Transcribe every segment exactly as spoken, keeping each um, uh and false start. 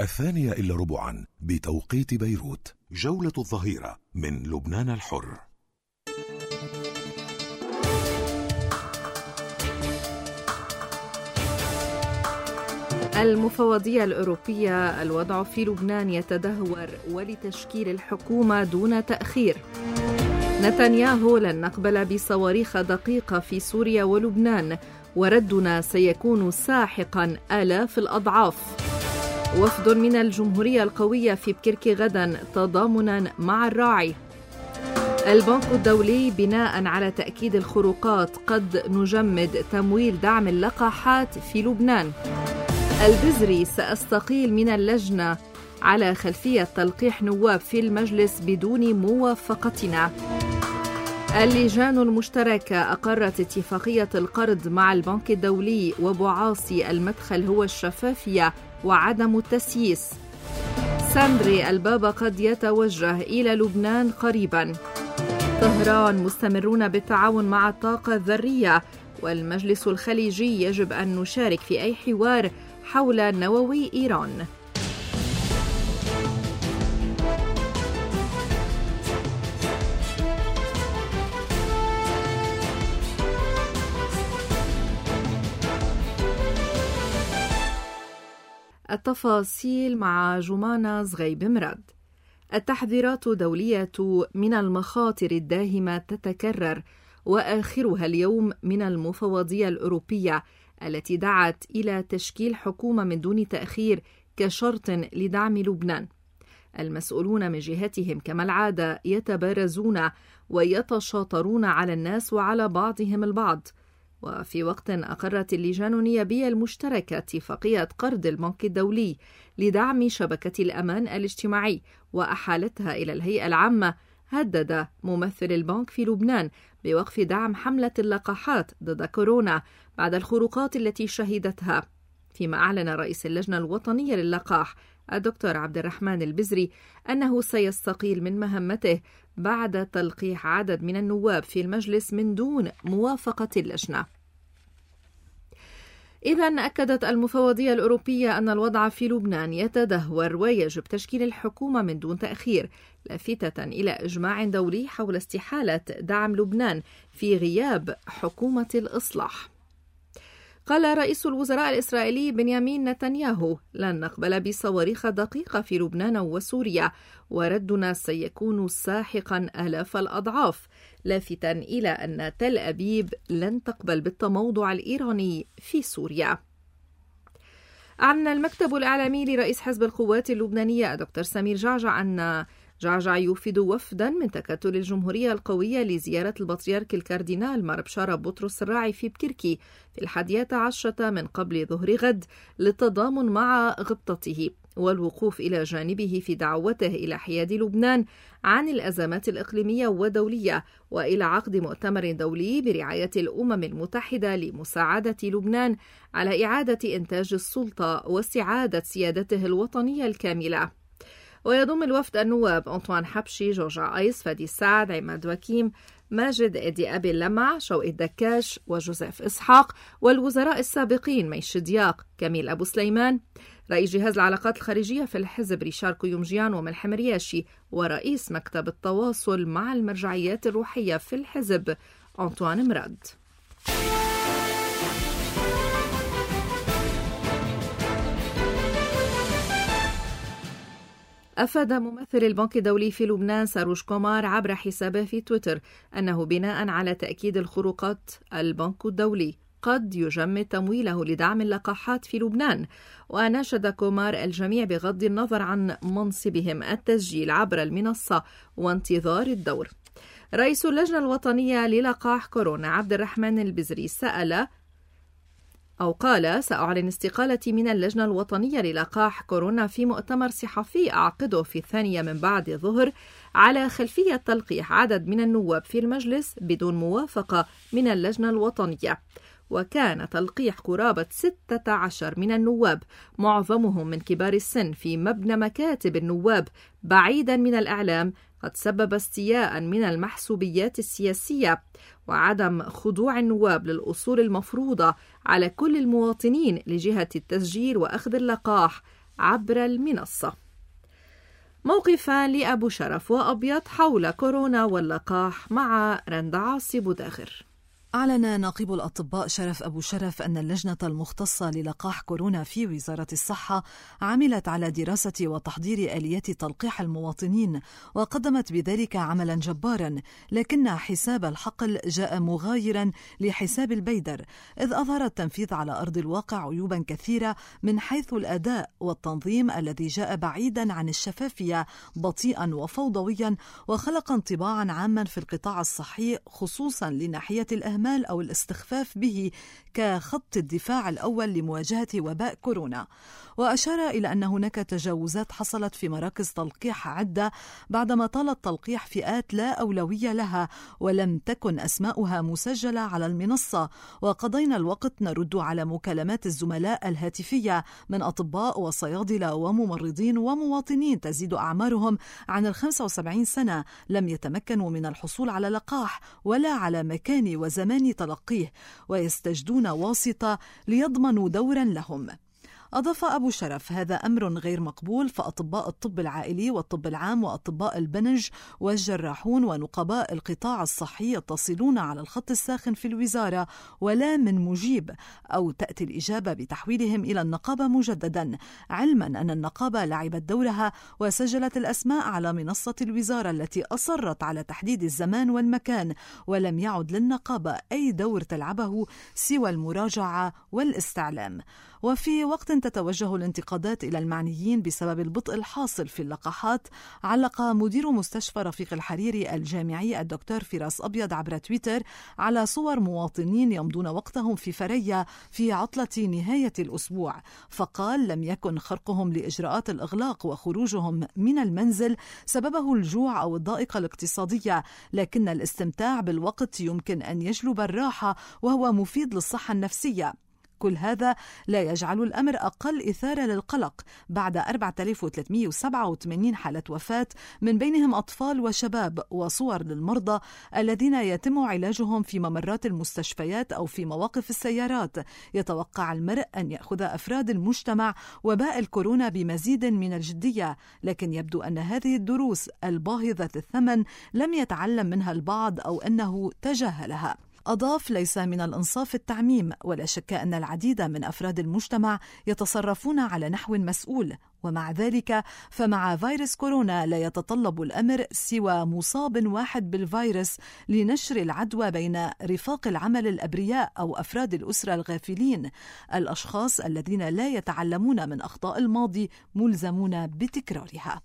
الثانية إلا ربعا بتوقيت بيروت. جولة الظهيرة من لبنان الحر. المفوضية الأوروبية: الوضع في لبنان يتدهور ولتشكيل الحكومة دون تأخير. نتنياهو: لن نقبل بصواريخ دقيقة في سوريا ولبنان، وردنا سيكون ساحقا آلاف الأضعاف. وفد من الجمهورية القوية في بكرك غدا تضامنا مع الراعي. البنك الدولي: بناء على تأكيد الخروقات قد نجمد تمويل دعم اللقاحات في لبنان. البزري: سأستقيل من اللجنة على خلفية تلقيح نواب في المجلس بدون موافقتنا. اللجان المشتركة أقرت اتفاقية القرض مع البنك الدولي، وبعاصي المدخل هو الشفافية وعدم التسييس. ساندري: البابا قد يتوجه إلى لبنان قريبا. طهران: مستمرون بالتعاون مع الطاقة الذرية، والمجلس الخليجي يجب أن نشارك في أي حوار حول نووي إيران. التفاصيل مع جمانة زغيب مراد. التحذيرات الدولية من المخاطر الداهمة تتكرر، وآخرها اليوم من المفوضية الأوروبية التي دعت إلى تشكيل حكومة من دون تأخير كشرط لدعم لبنان. المسؤولون من جهتهم كما العادة يتبارزون ويتشاطرون على الناس وعلى بعضهم البعض. وفي وقت أقرت اللجان النيابية المشتركة اتفاقية قرض البنك الدولي لدعم شبكة الأمان الاجتماعي وأحالتها إلى الهيئة العامة، هدد ممثل البنك في لبنان بوقف دعم حملة اللقاحات ضد كورونا بعد الخروقات التي شهدتها. فيما أعلن رئيس اللجنة الوطنية للقاح الدكتور عبد الرحمن البزري أنه سيستقيل من مهمته بعد تلقيح عدد من النواب في المجلس من دون موافقة اللجنة. إذن أكدت المفوضية الأوروبية أن الوضع في لبنان يتدهور ويجب تشكيل الحكومة من دون تأخير، لافتة إلى إجماع دولي حول استحالة دعم لبنان في غياب حكومة الإصلاح. قال رئيس الوزراء الإسرائيلي بنيامين نتنياهو: لن نقبل بصواريخ دقيقة في لبنان وسوريا، وردنا سيكون ساحقا آلاف الأضعاف، لافتا إلى أن تل أبيب لن تقبل بالتموضع الإيراني في سوريا. أعلن المكتب الإعلامي لرئيس حزب القوات اللبنانية دكتور سمير جعجع أن جعجع يوفد وفدا من تكتل الجمهورية القوية لزيارة البطريرك الكاردينال مار بشارة بطرس الراعي في بكركي في الحادية عشرة من قبل ظهر غد للتضامن مع غبطته والوقوف إلى جانبه في دعوته إلى حياد لبنان عن الأزمات الإقليمية والدولية، وإلى عقد مؤتمر دولي برعاية الأمم المتحدة لمساعدة لبنان على إعادة إنتاج السلطة واستعادة سيادته الوطنية الكاملة. ويضم الوفد النواب أنطوان حبشي، جورجا أيس، فادي السعد، عماد وكيم، ماجد إدي أبي اللمع، شوقي الدكاش وجوزيف إسحاق، والوزراء السابقين ميش دياق، كميل أبو سليمان، رئيس جهاز العلاقات الخارجية في الحزب ريشار كويومجيان وملحم رياشي، ورئيس مكتب التواصل مع المرجعيات الروحية في الحزب أنطوان مراد. أفاد ممثل البنك الدولي في لبنان ساروش كومار عبر حسابه في تويتر أنه بناء على تأكيد الخروقات البنك الدولي قد يجمد تمويله لدعم اللقاحات في لبنان. وناشد كومار الجميع بغض النظر عن منصبهم التسجيل عبر المنصة وانتظار الدور. رئيس اللجنة الوطنية للقاح كورونا عبد الرحمن البزري سأل أو قال: سأعلن استقالتي من اللجنة الوطنية للقاح كورونا في مؤتمر صحفي أعقده في الثانية من بعد الظهر على خلفية تلقيح عدد من النواب في المجلس بدون موافقة من اللجنة الوطنية. وكان تلقيح قرابة ستة عشر من النواب معظمهم من كبار السن في مبنى مكاتب النواب بعيدا من الإعلام قد سبب استياء من المحسوبيات السياسية وعدم خضوع النواب للأصول المفروضة على كل المواطنين لجهة التسجيل وأخذ اللقاح عبر المنصة. موقفان لأبو شرف وأبيض حول كورونا واللقاح مع رندا عاصي بوداغر. أعلن ناقب الأطباء شرف أبو شرف أن اللجنة المختصة للقاح كورونا في وزارة الصحة عملت على دراسة وتحضير آليات تلقيح المواطنين، وقدمت بذلك عملا جبارا، لكن حساب الحقل جاء مغايرا لحساب البيدر، إذ أظهر التنفيذ على أرض الواقع عيوبا كثيرة من حيث الأداء والتنظيم الذي جاء بعيدا عن الشفافية، بطيئا وفوضويا، وخلق انطباعا عاما في القطاع الصحي خصوصا لناحية الأهمال أو الاستخفاف به كخط الدفاع الأول لمواجهة وباء كورونا. وأشار إلى أن هناك تجاوزات حصلت في مراكز تلقيح عدة بعدما طال تلقيح فئات لا أولوية لها ولم تكن أسماؤها مسجلة على المنصة، وقضينا الوقت نرد على مكالمات الزملاء الهاتفية من أطباء وصيادلة وممرضين ومواطنين تزيد أعمارهم عن الخمسة وسبعين سنة لم يتمكنوا من الحصول على لقاح ولا على مكان وزمان تلقيه، ويستجدون واسطة ليضمنوا دورا لهم. أضاف أبو شرف: هذا أمر غير مقبول، فأطباء الطب العائلي والطب العام وأطباء البنج والجراحون ونقباء القطاع الصحي يتصلون على الخط الساخن في الوزارة ولا من مجيب، أو تأتي الإجابة بتحويلهم إلى النقابة مجددا، علما أن النقابة لعبت دورها وسجلت الأسماء على منصة الوزارة التي أصرت على تحديد الزمان والمكان، ولم يعد للنقابة أي دور تلعبه سوى المراجعة والاستعلام. وفي وقت تتوجه الانتقادات إلى المعنيين بسبب البطء الحاصل في اللقاحات، علق مدير مستشفى رفيق الحريري الجامعي الدكتور فراس أبيض عبر تويتر على صور مواطنين يمضون وقتهم في فريا في عطلة نهاية الأسبوع، فقال: لم يكن خرقهم لإجراءات الإغلاق وخروجهم من المنزل سببه الجوع أو الضائقة الاقتصادية، لكن الاستمتاع بالوقت يمكن أن يجلب الراحة وهو مفيد للصحة النفسية. كل هذا لا يجعل الأمر أقل إثارة للقلق بعد أربعة آلاف وثلاثمئة وسبعة وثمانين حالة وفاة من بينهم أطفال وشباب، وصور للمرضى الذين يتم علاجهم في ممرات المستشفيات أو في مواقف السيارات. يتوقع المرء أن يأخذ أفراد المجتمع وباء الكورونا بمزيد من الجدية، لكن يبدو أن هذه الدروس الباهظة الثمن لم يتعلم منها البعض أو أنه تجاهلها. أضاف: ليس من الإنصاف التعميم، ولا شك أن العديد من أفراد المجتمع يتصرفون على نحو مسؤول، ومع ذلك فمع فيروس كورونا لا يتطلب الأمر سوى مصاب واحد بالفيروس لنشر العدوى بين رفاق العمل الأبرياء أو أفراد الأسرة الغافلين. الأشخاص الذين لا يتعلمون من أخطاء الماضي ملزمون بتكرارها.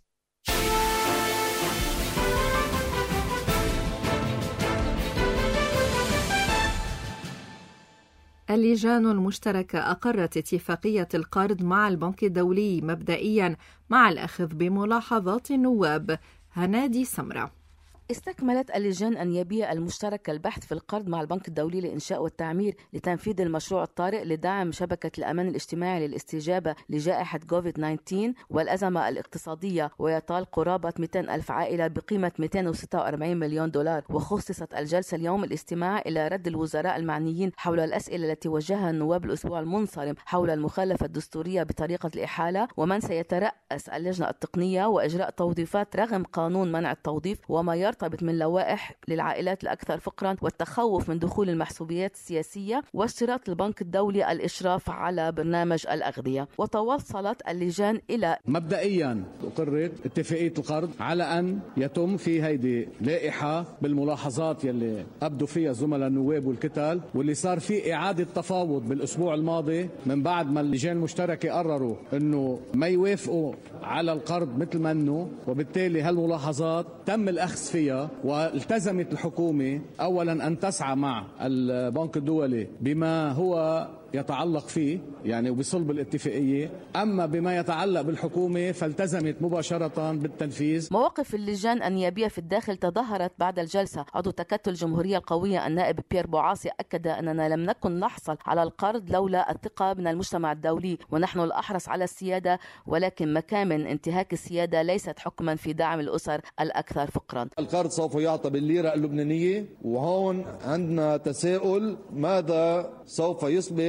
اللجان المشتركة أقرت اتفاقية القرض مع البنك الدولي مبدئيا مع الأخذ بملاحظات النواب. هنادي سمرة. استكملت اللجان النيابية المشتركة البحث في القرض مع البنك الدولي للإنشاء والتعمير لتنفيذ المشروع الطارئ لدعم شبكة الأمان الاجتماعي للاستجابة لجائحة كوفيد تسعة عشر والأزمة الاقتصادية، ويطال قرابة مئتين ألف عائلة بقيمة مئتين وستة وأربعين مليون دولار. وخصصت الجلسة اليوم الاستماع إلى رد الوزراء المعنيين حول الأسئلة التي وجهها النواب الأسبوع المنصرم حول المخالفة الدستورية بطريقة الإحالة، ومن سيترأس اللجنة التقنية، وإجراء توظيفات رغم قانون منع التوظيف وما يرتبط من لوائح للعائلات الأكثر فقرا، والتخوف من دخول المحسوبيات السياسية، واشتراط البنك الدولي الإشراف على برنامج الأغذية. وتوصلت اللجان إلى مبدئيا أقرت اتفاقية القرض على أن يتم في هيدي لائحة بالملاحظات يلي أبدوا فيها زملاء النواب والكتل، واللي صار في إعادة تفاوض بالأسبوع الماضي من بعد ما اللجان المشتركة قرروا أنه ما يوافقوا على القرض مثل ما أنه، وبالتالي هالملاحظات تم الأخذ فيها، والتزمت الحكومة أولا أن تسعى مع البنك الدولي بما هو يتعلق فيه يعني وبصلب الاتفاقية، أما بما يتعلق بالحكومة فالتزمت مباشرة بالتنفيذ. مواقف اللجان النيابية في الداخل تظاهرت بعد الجلسة. عضو تكتل الجمهورية القوية النائب بيير بوعاصي أكد أننا لم نكن نحصل على القرض لولا الثقة من المجتمع الدولي، ونحن الأحرص على السيادة، ولكن مكامن انتهاك السيادة ليست حكما في دعم الأسر الأكثر فقرا. القرض سوف يعطى بالليرة اللبنانية، وهون عندنا تساؤل ماذا سوف يصبح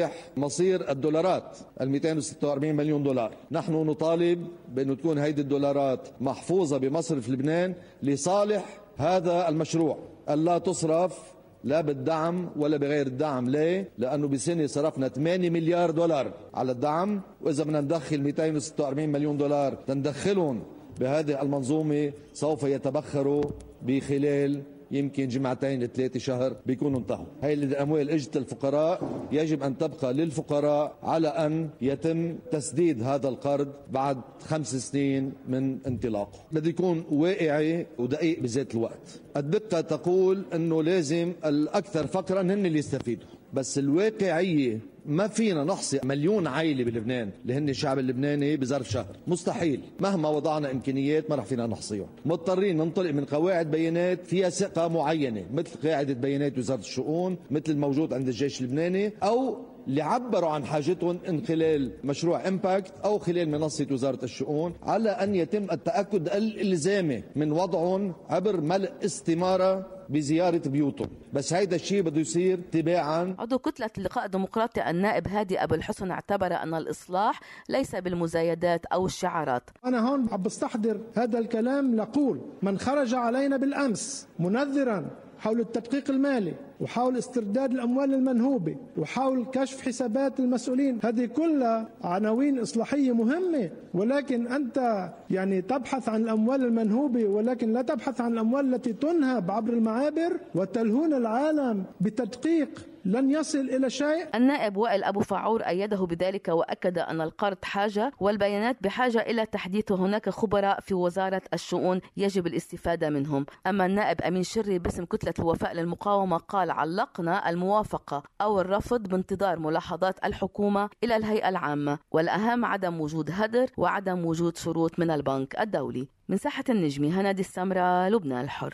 لصالح مصير الدولارات ال مئتين وستة وأربعين مليون دولار. نحن نطالب بأن تكون هيدي الدولارات محفوظة بمصرف لبنان لصالح هذا المشروع، ألا تصرف لا بالدعم ولا بغير الدعم. ليه؟ لأنه بسنة صرفنا ثمانية مليار دولار على الدعم، وإذا بدنا ندخل مئتين وستة وأربعين مليون دولار تندخلهم بهذه المنظومة سوف يتبخروا بخلال يمكن جمعتين لثلاثة شهر بيكونوا انتهوا. هاي الأموال اجت الفقراء، يجب أن تبقى للفقراء على أن يتم تسديد هذا القرض بعد خمس سنين من انطلاقه. بدي يكون واقعي ودقيق بذات الوقت. الدقة تقول أنه لازم الأكثر فقرا هن اللي يستفيدوا، بس الواقعية ما فينا نحصي مليون عائلة بلبنان اللي هن الشعب اللبناني بظرف شهر، مستحيل. مهما وضعنا إمكانيات ما رح فينا نحصيهم. مضطرين ننطلق من قواعد بيانات فيها ثقة معينة، مثل قاعدة بيانات وزارة الشؤون، مثل الموجود عند الجيش اللبناني، أو اللي عبروا عن حاجتهم من خلال مشروع إمباكت أو خلال منصة وزارة الشؤون، على أن يتم التأكد الإلزامي من وضعهم عبر ملء استمارة بزيارة بيوتهم. بس هيدا الشيء بده يصير تباعا. عضو كتلة اللقاء الديمقراطي النائب هادي أبو الحسن اعتبر أن الإصلاح ليس بالمزايدات أو الشعارات. أنا هون عم بستحضر هذا الكلام لقول من خرج علينا بالأمس منذرا حول التدقيق المالي وحاول استرداد الأموال المنهوبة وحاول كشف حسابات المسؤولين، هذه كلها عناوين إصلاحية مهمة، ولكن أنت يعني تبحث عن الأموال المنهوبة ولكن لا تبحث عن الأموال التي تنهب عبر المعابر وتلهون العالم بتدقيق لن يصل إلى شيء. النائب وائل أبو فعور أيده بذلك وأكد أن القرض حاجة والبيانات بحاجة إلى تحديث، وهناك خبراء في وزارة الشؤون يجب الاستفادة منهم. أما النائب أمين شري باسم كتلة الوفاء للمقاومة قال علقنا الموافقة أو الرفض بانتظار ملاحظات الحكومة إلى الهيئة العامة، والأهم عدم وجود هدر وعدم وجود شروط من البنك الدولي. من ساحة النجمي هنادي السمرة، لبنان الحر.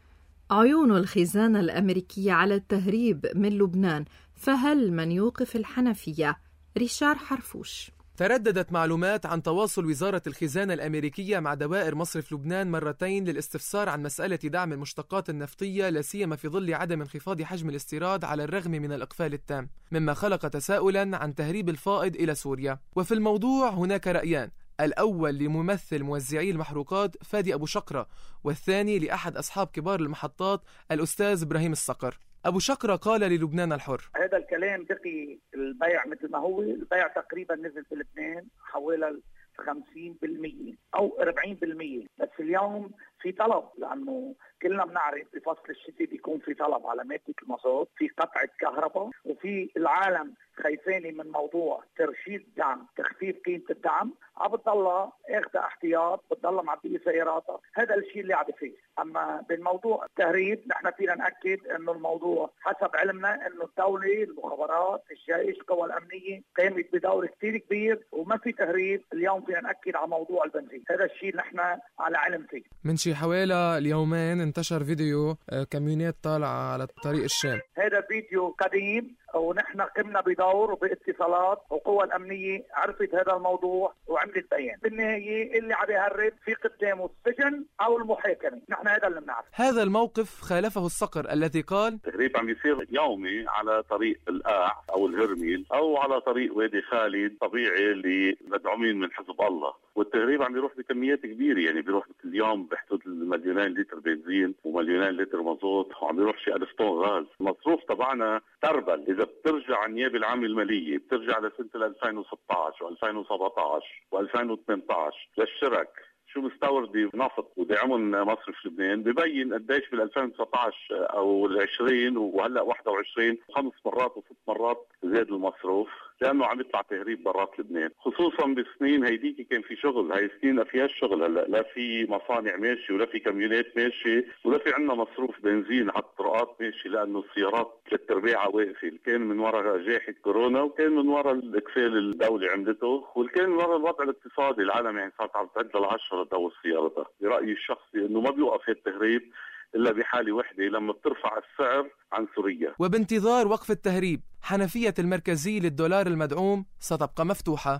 عيون الخزانة الأمريكية على التهريب من لبنان، فهل من يوقف الحنفية؟ ريشار حرفوش. ترددت معلومات عن تواصل وزارة الخزانة الأمريكية مع دوائر مصرف لبنان مرتين للاستفسار عن مسألة دعم المشتقات النفطية، لا سيما في ظل عدم انخفاض حجم الاستيراد على الرغم من الإقفال التام، مما خلق تساؤلا عن تهريب الفائض إلى سوريا. وفي الموضوع هناك رأيان، الأول لممثل موزعي المحروقات فادي أبو شقرة، والثاني لأحد أصحاب كبار المحطات الأستاذ إبراهيم الصقر. أبو شقرة قال للبنان الحر: هذا الكلام دقي. البيع مثل ما هو البيع تقريبا نزل في لبنان حوالي خمسين بالمئة أو أربعين بالمئة، بس اليوم في طلب، لأنه كلنا بنعرف بفصل الشتاء بيكون في طلب على مادة المازوت، في قطعة كهرباء، وفي العالم خايفاني من موضوع ترشيد دعم، تخفيف قيمة الدعم، عم بتضلها اخذ احتياط، بتضلها معبية سياراتها. هذا الشيء اللي عم فيه. اما بالموضوع التهريب نحن فينا ناكد انه الموضوع حسب علمنا انه الدولة، المخابرات، الجيش، القوى الامنية قامت بدور كثير كبير وما في تهريب. اليوم فينا ناكد على موضوع البنزين، هذا الشيء نحن على علم فيه. من شي حوالي اليومين انتشر فيديو كاميونات طالعة على طريق الشام. هذا فيديو قديم ونحن قمنا بدور وباتصالات، والقوى الأمنية عرفت هذا الموضوع وعملت بيان. بالنهاية اللي عم يهرب في قدامه السجن أو المحاكمة، نحن هذا اللي بنعرف. هذا الموقف خالفه الصقر الذي قال: التهريب عم يصير يومي على طريق القاع أو الهرميل أو على طريق وادي خالد طبيعي اللي مدعومين من حزب الله، والتهريب عم يروح بكميات كبيرة، يعني بيروح كل يوم بحدود المليونين لتر بنزين ومليونين لتر مازوت، وعم يروح شي ألف طن غاز. المصروف تبعنا تربل. إذا بترجع عن النيابة العامة المالية بترجع لسنة ألفين وستة عشر وألفين وسبعة عشر وألفين وثمانية عشر للشرك شو مستورد نفط ودعمهم مصرف لبنان، ببين قديش بال ألفين وتسعة عشر او العشرين وهلا واحد وعشرين خمس مرات وست مرات زاد المصروف، لانه عم يطلع تهريب برات لبنان، خصوصا بالسنين هيديك كان في شغل. هاي السنين ما فيهاش شغل هلا، لا في مصانع ماشي ولا في كاميونات ماشي ولا في عندنا مصروف بنزين على الطرقات ماشي، لانه السيارات ثلاث ارباعها واقفه. كان من وراء جائحه كورونا، وكان من وراء الاكفال الدوله عملته، والكان من وراء الوضع الاقتصادي. العالم يعني صارت عم تعد للعشره دور سيارتها. برايي الشخصي انه ما بيوقف التهريب إلا بحالة وحدة، لما بترفع السعر عن سوريا. وبانتظار وقف التهريب حنفية المركزي للدولار المدعوم ستبقى مفتوحة.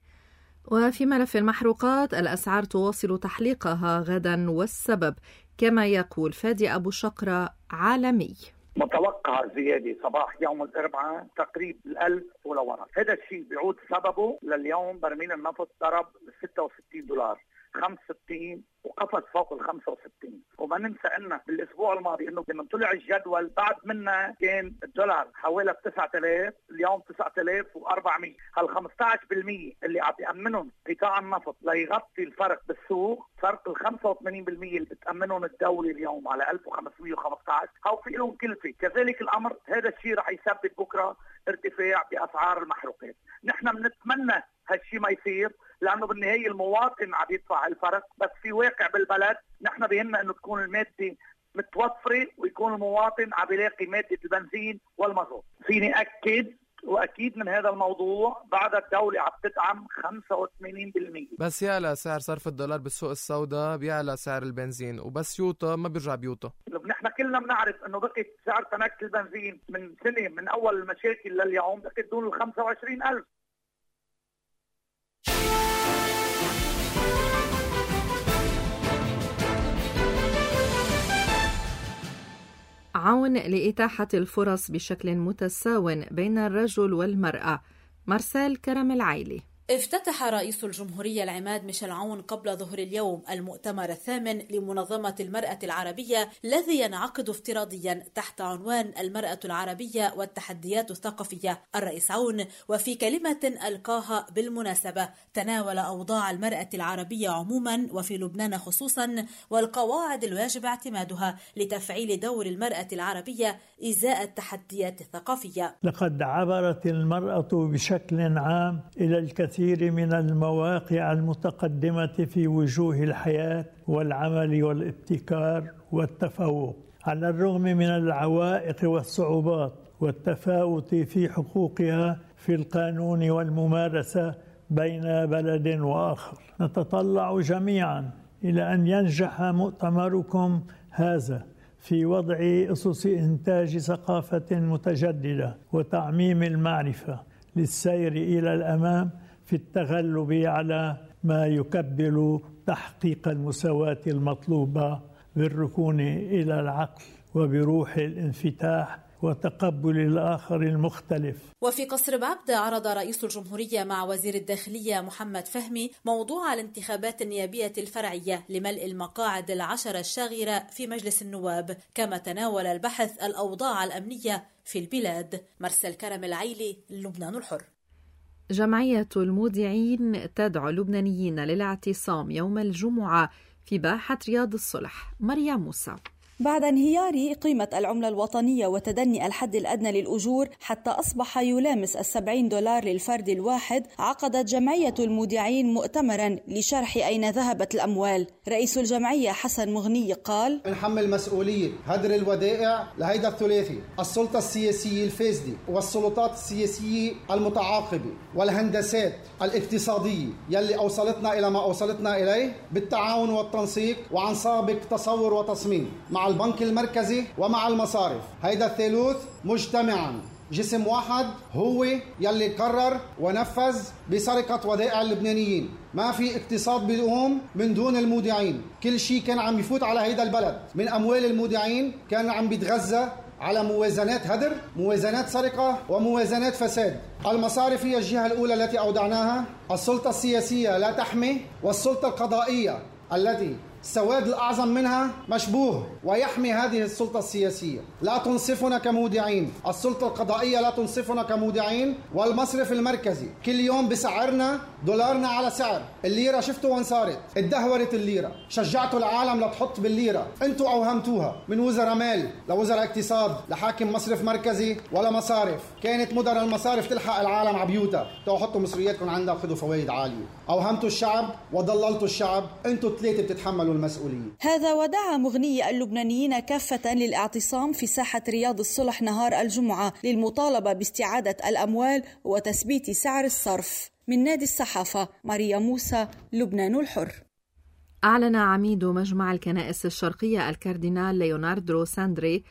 وفي ملف المحروقات الأسعار تواصل تحليقها غدا، والسبب كما يقول فادي أبو شقرة عالمي. متوقع زيادة صباح يوم الأربعاء تقريب الألف ولورا. هذا الشيء بيعود سببه لليوم برميل النفط ضرب ستة وستين دولار، خمسة وستين وقفز فوق ال خمسة وستين. وما ننسى انه بالاسبوع الماضي انه لما طلع الجدول بعد منا كان الدولار حوالي تسعة آلاف، اليوم تسعة آلاف وأربعمية. هال خمسة عشر بالمية اللي عم يأمنهم قطاع النفط ليغطي الفرق بالسوق، فرق ال خمسة وثمانين بالمية اللي بتأمنهم الدولة اليوم على ألف وخمسمية وخمسة عشر، هو في لهم كلفة. كذلك الامر هذا الشيء رح يسبب بكره ارتفاع باسعار المحروقات. نحن بنتمنى هالشيء ما يصير، لانه بالنهايه المواطن عم يدفع الفرق، بس في واقع بالبلد نحن بهمنا انه تكون الماده متوفره ويكون المواطن عم يلاقي ماده البنزين والمازوت. فيني اكد واكيد من هذا الموضوع بعد الدوله عم تدعم خمسة وثمانين بالمية. بس يعلى سعر صرف الدولار بالسوق السوداء بيعلى سعر البنزين، وبس يوطى ما بيرجع بيوطى. نحن كلنا بنعرف انه بقت سعر تنك البنزين من سنه من اول المشاكل لليوم بقت دون ال خمسة وعشرين ألف. عون لإتاحة الفرص بشكل متساو بين الرجل والمرأة. مارسيل كرم العيلي. افتتح رئيس الجمهورية العماد ميشيل عون قبل ظهر اليوم المؤتمر الثامن لمنظمة المرأة العربية الذي ينعقد افتراضيا تحت عنوان المرأة العربية والتحديات الثقافية. الرئيس عون وفي كلمة ألقاها بالمناسبة تناول أوضاع المرأة العربية عموما وفي لبنان خصوصا والقواعد الواجب اعتمادها لتفعيل دور المرأة العربية إزاء التحديات الثقافية. لقد عبرت المرأة بشكل عام إلى الكثير من المواقع المتقدمة في وجوه الحياة والعمل والابتكار والتفوق، على الرغم من العوائق والصعوبات والتفاوت في حقوقها في القانون والممارسة بين بلد وآخر. نتطلع جميعا إلى أن ينجح مؤتمركم هذا في وضع أسس إنتاج ثقافة متجددة وتعميم المعرفة للسير إلى الأمام في التغلب على ما يكبل تحقيق المساواة المطلوبة بالركون إلى العقل وبروح الانفتاح وتقبل الآخر المختلف. وفي قصر بعبدة عرض رئيس الجمهورية مع وزير الداخلية محمد فهمي موضوع الانتخابات النيابية الفرعية لملء المقاعد العشرة الشاغرة في مجلس النواب، كما تناول البحث الأوضاع الأمنية في البلاد. مارسيل كرم العيلي، لبنان الحر. جمعية المودعين تدعو اللبنانيين للاعتصام يوم الجمعة في باحة رياض الصلح. مريم موسى. بعد انهيار قيمة العملة الوطنية وتدني الحد الأدنى للأجور حتى أصبح يلامس السبعين دولار للفرد الواحد، عقدت جمعية المودعين مؤتمرا لشرح أين ذهبت الأموال. رئيس الجمعية حسن مغني قال: نحمل مسؤولية هدر الودائع لهيدا الثلاثي، السلطة السياسية الفاسدة والسلطات السياسية المتعاقبة والهندسات الاقتصادية يلي أوصلتنا إلى ما أوصلتنا إليه بالتعاون والتنسيق وعن سابق تصور وتصميم مع البنك المركزي ومع المصارف. هيدا الثالوث مجتمعا جسم واحد هو يلي قرر ونفذ بسرقة ودائع اللبنانيين. ما في اقتصاد بيقوم من دون المودعين. كل شيء كان عم يفوت على هيدا البلد من أموال المودعين كان عم بيتغذى على موازنات هدر، موازنات سرقة وموازنات فساد. المصارف هي الجهة الأولى التي أودعناها، السلطة السياسية لا تحمي، والسلطة القضائية التي السواد الأعظم منها مشبوه ويحمي هذه السلطة السياسية. لا تنصفنا كمودعين، السلطة القضائية لا تنصفنا كمودعين، والمصرف المركزي كل يوم بسعرنا دولارنا على سعر الليرة. شفتوا وين صارت؟ اتدهورت الليرة، شجعتوا العالم لتحط بالليرة، انتوا أوهمتوها من وزراء مال لوزراء اقتصاد لحاكم مصرف مركزي ولا مصارف. كانت مدراء المصارف تلحق العالم عبيوتها، تو حطوا مصرياتكم عندها وخذوا فوائد عالية. أوهمتوا الشعب وضللتوا الشعب، انتوا ثلاثة بتتحملوا المسؤولية. هذا ودعا مغني اللبنانيين كافة للاعتصام في ساحة رياض الصلح نهار الجمعة للمطالبة باستعادة الأموال وتثبيت سعر الصرف. من نادي الصحافة، مريم موسى، لبنان الحر. أعلن عميد مجمع الكنائس الشرقية الكاردينال ليوناردو ساندري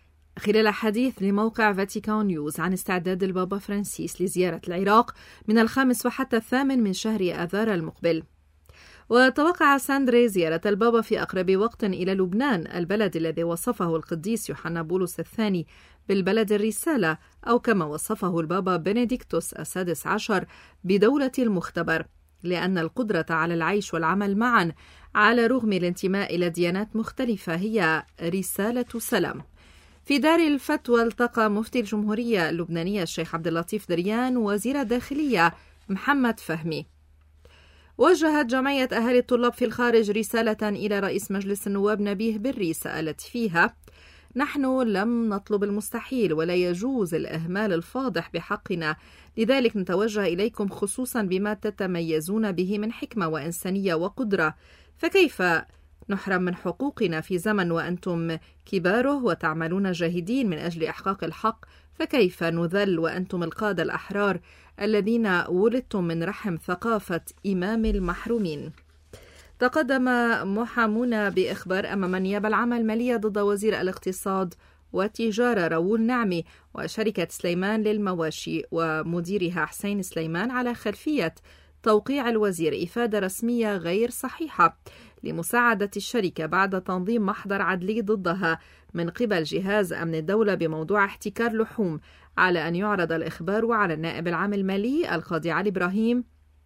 خلال حديث لموقع فاتيكان نيوز عن استعداد البابا فرانسيس لزيارة العراق من الخامس وحتى الثامن من شهر آذار المقبل. وتوقع ساندري زيارة البابا في أقرب وقت إلى لبنان، البلد الذي وصفه القديس يوحنا بولس الثاني بالبلد الرسالة، أو كما وصفه البابا بنديكتوس السادس عشر بدولة المختبر، لأن القدرة على العيش والعمل معا على رغم الانتماء إلى ديانات مختلفة هي رسالة سلام. في دار الفتوى التقى مفتي الجمهورية اللبنانية الشيخ عبد اللطيف دريان ووزير الداخلية محمد فهمي. وجهت جمعية أهالي الطلاب في الخارج رسالة إلى رئيس مجلس النواب نبيه بري سألت فيها: نحن لم نطلب المستحيل ولا يجوز الإهمال الفاضح بحقنا، لذلك نتوجه إليكم خصوصا بما تتميزون به من حكمة وإنسانية وقدرة، فكيف نحرم من حقوقنا في زمن وأنتم كباره وتعملون جاهدين من أجل إحقاق الحق؟ فكيف نذل وأنتم القادة الأحرار الذين ولدتم من رحم ثقافة إمام المحرومين؟ تقدم محامون بإخبار أمام النيابة العامة المالية ضد وزير الاقتصاد والتجارة راؤول نعمي وشركة سليمان للمواشي ومديرها حسين سليمان على خلفية توقيع الوزير إفادة رسمية غير صحيحة لمساعدة الشركة بعد تنظيم محضر عدلي ضدها من قبل جهاز أمن الدولة بموضوع احتكار لحوم، على أن يعرض الإخبار على النائب العام المالي القاضي علي إبراهيم،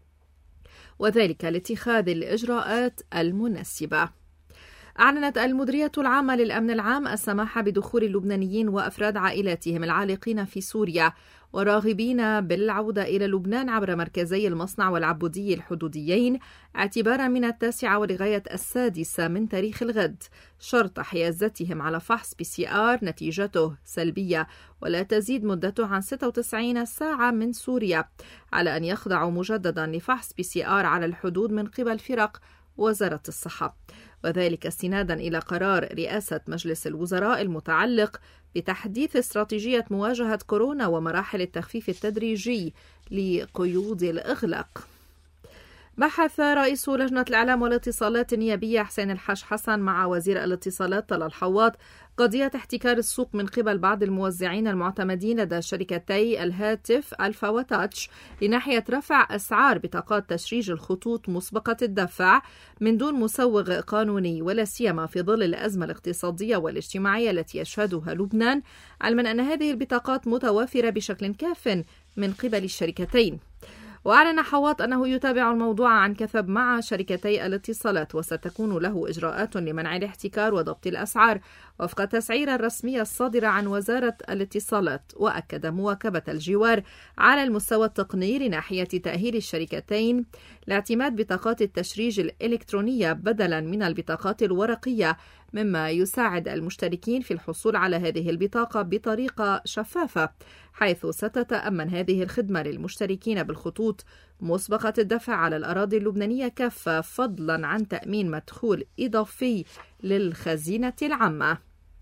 وذلك لاتخاذ الإجراءات المناسبة. أعلنت المديرية العامة للأمن العام السماح بدخول اللبنانيين وأفراد عائلاتهم العالقين في سوريا وراغبين بالعودة إلى لبنان عبر مركزي المصنع والعبودي الحدوديين اعتبارا من التاسعة ولغاية السادسة من تاريخ الغد، شرط حيازتهم على فحص بي سي آر نتيجته سلبية ولا تزيد مدته عن ستة وتسعين ساعة من سوريا، على أن يخضعوا مجددا لفحص بي سي آر على الحدود من قبل فرق وزارة الصحة، وذلك استنادا إلى قرار رئاسة مجلس الوزراء المتعلق بتحديث استراتيجية مواجهة كورونا ومراحل التخفيف التدريجي لقيود الإغلاق. بحث رئيس لجنة الإعلام والاتصالات النيابية حسين الحاج حسن مع وزير الاتصالات طلال حواط قضية احتكار السوق من قبل بعض الموزعين المعتمدين لدى شركتي الهاتف ألفا وتاتش لناحية رفع أسعار بطاقات تشريج الخطوط مسبقة الدفع من دون مسوغ قانوني، ولا سيما في ظل الأزمة الاقتصادية والاجتماعية التي يشهدها لبنان، علما أن هذه البطاقات متوافرة بشكل كاف من قبل الشركتين. وأعلن حواط أنه يتابع الموضوع عن كثب مع شركتي الاتصالات، وستكون له إجراءات لمنع الاحتكار وضبط الأسعار وفق التسعيرة الرسمية الصادرة عن وزارة الاتصالات. وأكد مواكبة الجوار على المستوى التقني لناحية تأهيل الشركتين لاعتماد بطاقات التشريج الإلكترونية بدلا من البطاقات الورقية، مما يساعد المشتركين في الحصول على هذه البطاقة بطريقة شفافة، حيث ستتأمن هذه الخدمة للمشتركين بالخطوط مسبقة الدفع على الأراضي اللبنانية كافة، فضلا عن تأمين مدخول إضافي للخزينة العامة.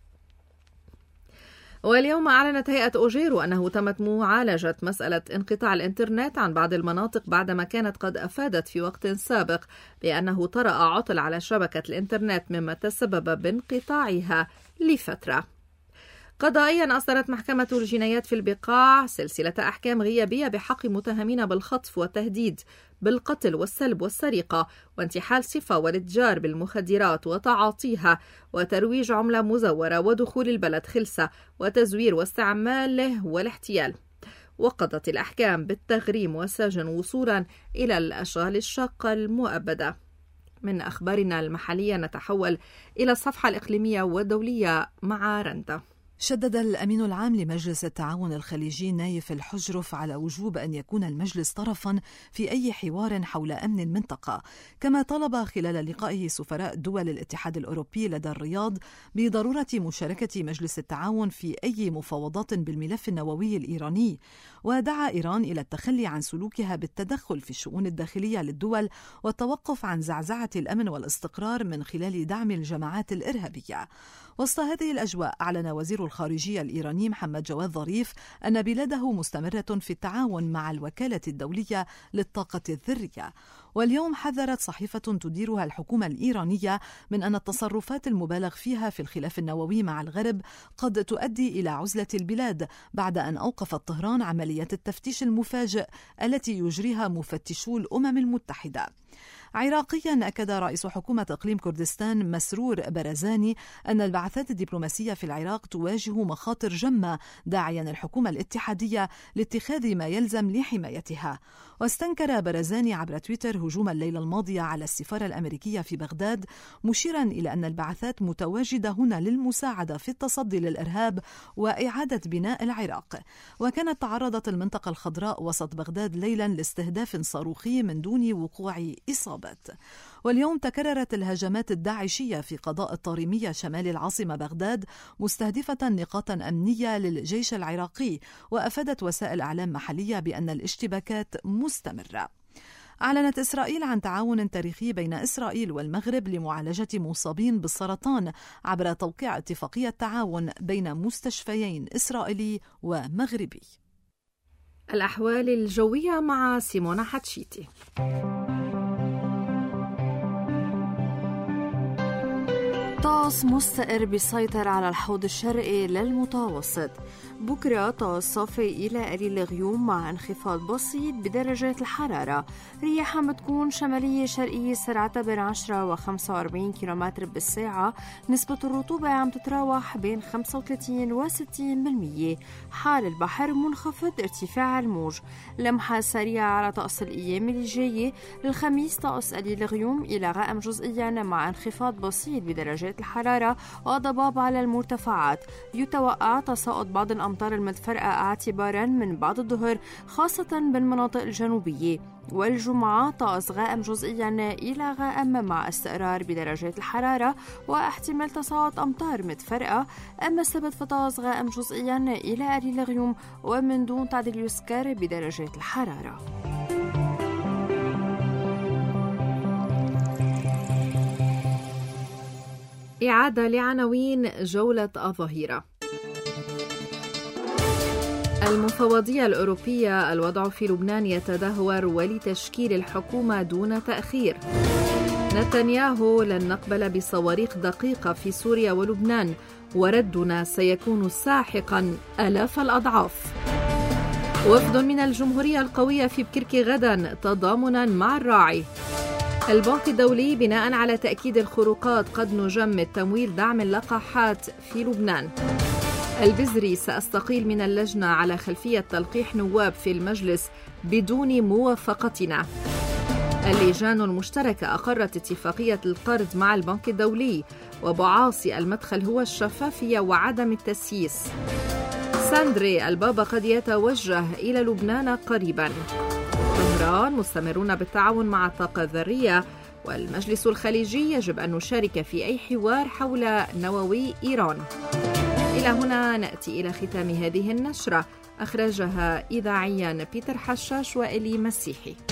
واليوم أعلنت هيئة أوجيرو أنه تمت معالجة مسألة انقطاع الإنترنت عن بعض المناطق بعدما كانت قد أفادت في وقت سابق بأنه طرأ عطل على شبكة الإنترنت مما تسبب بانقطاعها لفترة. قضائيا أصدرت محكمة الجنايات في البقاع سلسلة أحكام غيابية بحق متهمين بالخطف والتهديد بالقتل والسلب والسرقة وانتحال صفة والاتجار بالمخدرات وتعاطيها وترويج عملة مزورة ودخول البلد خلسة وتزوير واستعماله والاحتيال. وقضت الأحكام بالتغريم والسجن وصولا إلى الأشغال الشاقة المؤبدة. من أخبارنا المحلية نتحول إلى الصفحة الإقليمية والدولية مع رندا. شدد الأمين العام لمجلس التعاون الخليجي نايف الحجرف على وجوب أن يكون المجلس طرفا في أي حوار حول أمن المنطقة، كما طلب خلال لقائه سفراء دول الاتحاد الأوروبي لدى الرياض بضرورة مشاركة مجلس التعاون في أي مفاوضات بالملف النووي الإيراني، ودعا إيران إلى التخلي عن سلوكها بالتدخل في الشؤون الداخلية للدول والتوقف عن زعزعة الأمن والاستقرار من خلال دعم الجماعات الإرهابية. وسط هذه الأجواء أعلن وزير الخارجية الإيراني محمد جواد ظريف أن بلاده مستمرة في التعاون مع الوكالة الدولية للطاقة الذرية. واليوم حذرت صحيفة تديرها الحكومة الإيرانية من أن التصرفات المبالغ فيها في الخلاف النووي مع الغرب قد تؤدي إلى عزلة البلاد بعد أن أوقفت طهران عملية التفتيش المفاجئ التي يجريها مفتشو الأمم المتحدة. عراقيا أكد رئيس حكومة إقليم كردستان مسرور برزاني أن البعثات الدبلوماسية في العراق تواجه مخاطر جمة، داعيا الحكومة الاتحادية لاتخاذ ما يلزم لحمايتها. واستنكر برزاني عبر تويتر هجوم الليلة الماضية على السفارة الأمريكية في بغداد، مشيرا إلى أن البعثات متواجدة هنا للمساعدة في التصدي للإرهاب وإعادة بناء العراق. وكانت تعرضت المنطقة الخضراء وسط بغداد ليلا لاستهداف صاروخي من دون وقوع إصابات. واليوم تكررت الهجمات الداعشية في قضاء الطارمية شمال العاصمة بغداد، مستهدفة نقاطا أمنية للجيش العراقي، وأفادت وسائل أعلام محلية بأن الاشتباكات مستمرة. أعلنت إسرائيل عن تعاون تاريخي بين إسرائيل والمغرب لمعالجة مصابين بالسرطان عبر توقيع اتفاقية تعاون بين مستشفيين إسرائيلي ومغربي. الأحوال الجوية مع سيمونا حتشيتي. طقس مستقر بيسيطر على الحوض الشرقي للمتوسط. بكرة طقس صافي إلى قليل غيوم مع انخفاض بسيط بدرجات الحرارة. رياح عم تكون شمالية شرقية سرعتها بين عشرة وخمسة وأربعين كيلومتر بالساعة. نسبة الرطوبة عم تتراوح بين خمسة وثلاثين وستين بالمية. حال البحر منخفض ارتفاع الموج. لمحة سريعة على طقس الأيام اللي جاية. للخميس طقس قليل غيوم إلى غائم جزئيا مع انخفاض بسيط بدرجات الحرارة وضباب على المرتفعات. يتوقع تساقط بعض الأمطار المتفرقة اعتبارا من بعد الظهر خاصة بالمناطق الجنوبية. والجمعة طقس غائم جزئيا إلى غائم مع استقرار بدرجات الحرارة واحتمال تساقط أمطار متفرقة. أما السبت فطقس غائم جزئيا إلى قليل غيوم ومن دون تعديل يسكر بدرجات الحرارة. إعادة لعناوين جولة الظهيرة. المفوضية الأوروبية: الوضع في لبنان يتدهور ولتشكيل الحكومة دون تأخير. نتنياهو: لن نقبل بصواريخ دقيقة في سوريا ولبنان، وردنا سيكون ساحقا آلاف الأضعاف. وفد من الجمهورية القوية في بكركي غدا تضامنا مع الراعي. البنك الدولي: بناء على تأكيد الخروقات قد نجمد تمويل دعم اللقاحات في لبنان. البزري: سأستقيل من اللجنة على خلفية تلقيح نواب في المجلس بدون موافقتنا. اللجان المشتركة أقرت اتفاقية القرض مع البنك الدولي، وبعاصي المدخل هو الشفافية وعدم التسييس. ساندري: البابا قد يتوجه إلى لبنان قريبا. طهران: مستمرون بالتعاون مع الطاقة الذرية، والمجلس الخليجي يجب أن نشارك في أي حوار حول نووي إيران. إلى هنا نأتي إلى ختام هذه النشرة. أخرجها إذاعيا بيتر حشاش وإلي مسيحي.